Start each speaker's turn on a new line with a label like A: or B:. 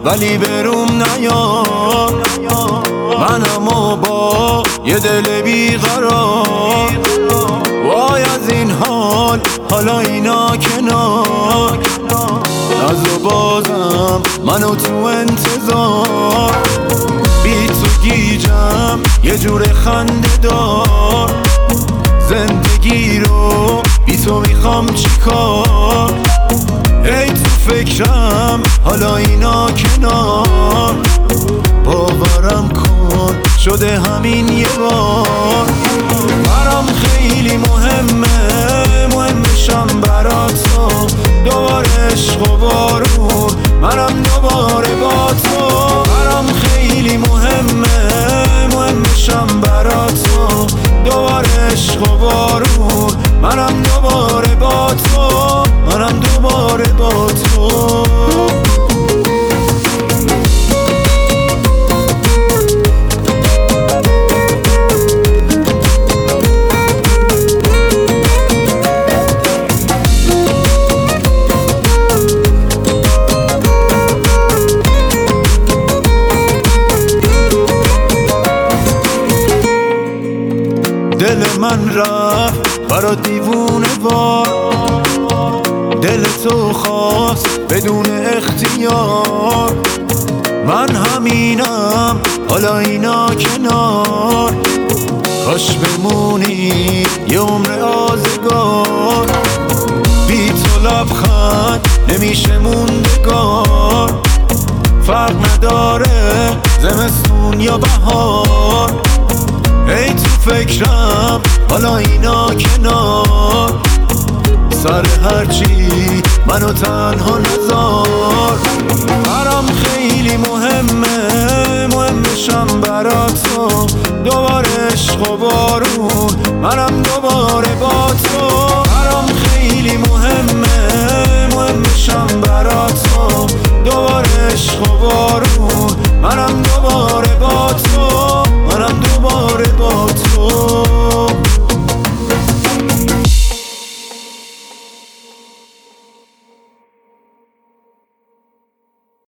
A: ولی بروم نیار. منم و با یه دل بیقرار، وای از این حال حالا اینا کنار. ناز و بازم منو تو انتظار، بی تو گیجم یه جور خنده دار. زندگی رو بی تو میخوام چیکار؟ ای تو فکرم حالا اینا کنار. باورم کن شده همین یه بار. برام خیلی مهمشم برات تو، دوباره عشق و بارون منم دوباره با تو. برام خیلی مهمشم برات تو، دوباره عشق و بارون منم دوباره با تو، منم دوباره با تو. دل من رفت برا دیوونه وار، دل تو خواست بدون اختیار. من همینم حالا اینا کنار، کاش بمونی یه عمر آزگار. بی تو لبخند نمیشه موندگار، فرق نداره زمستون یا بهار. ای تو فکرم حالا اینا کنار، سر هرچی منو تنها نذار. برام خیلی مهمشم برات تو، دوباره عشق و بارون منم دوباره با تو. برام خیلی